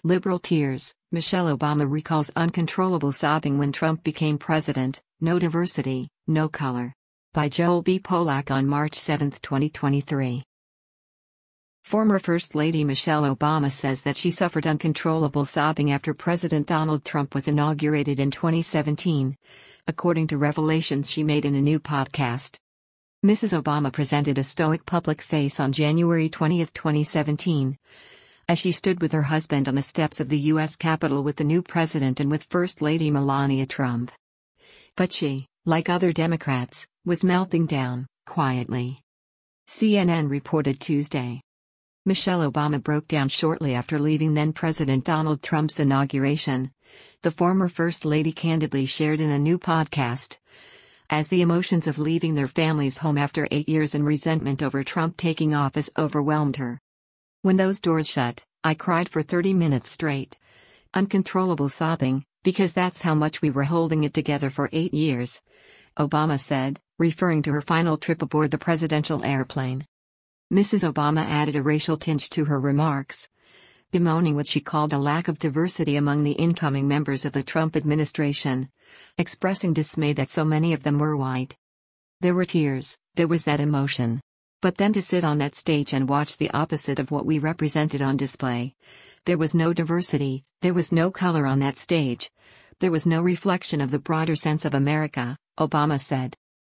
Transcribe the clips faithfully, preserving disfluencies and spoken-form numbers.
Liberal tears. Michelle Obama recalls uncontrollable sobbing when Trump became president. No diversity, no color. By Joel B. Polak on March seventh, twenty twenty-three. Former First Lady Michelle Obama says that she suffered uncontrollable sobbing after President Donald Trump was inaugurated in twenty seventeen, according to revelations she made in a new podcast. Missus Obama presented a stoic public face on January twentieth, twenty seventeen, as she stood with her husband on the steps of the U S Capitol with the new president and with First Lady Melania Trump. But she, like other Democrats, was melting down, quietly. C N N reported Tuesday. Michelle Obama broke down shortly after leaving then-President Donald Trump's inauguration, the former First Lady candidly shared in a new podcast, as the emotions of leaving their family's home after eight years and resentment over Trump taking office overwhelmed her. When those doors shut, I cried for thirty minutes straight. Uncontrollable sobbing, because that's how much we were holding it together for eight years, Obama said, referring to her final trip aboard the presidential airplane. Missus Obama added a racial tinge to her remarks, bemoaning what she called a lack of diversity among the incoming members of the Trump administration, expressing dismay that so many of them were white. There were tears, there was that emotion. But then to sit on that stage and watch the opposite of what we represented on display. There was no diversity, there was no color on that stage. There was no reflection of the broader sense of America, Obama said.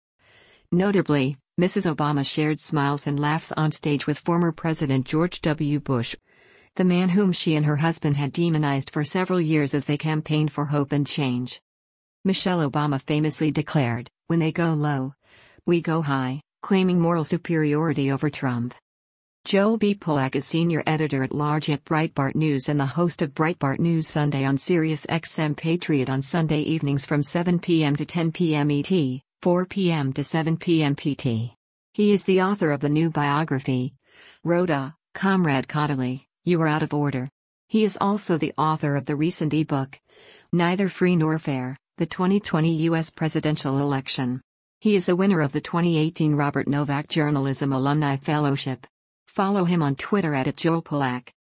Notably, Missus Obama shared smiles and laughs on stage with former President George W. Bush, the man whom she and her husband had demonized for several years as they campaigned for hope and change. Michelle Obama famously declared, "When they go low, we go high," claiming moral superiority over Trump. Joel B. Polak is senior editor-at-large at Breitbart News and the host of Breitbart News Sunday on Sirius X M Patriot on Sunday evenings from seven p m to ten p m E T, four p m to seven p m P T. He is the author of the new biography, Rhoda, Comrade Caudill, You Are Out of Order. He is also the author of the recent e-book, Neither Free Nor Fair, the twenty twenty U S Presidential Election. He is a winner of the twenty eighteen Robert Novak Journalism Alumni Fellowship. Follow him on Twitter at Joel Polak.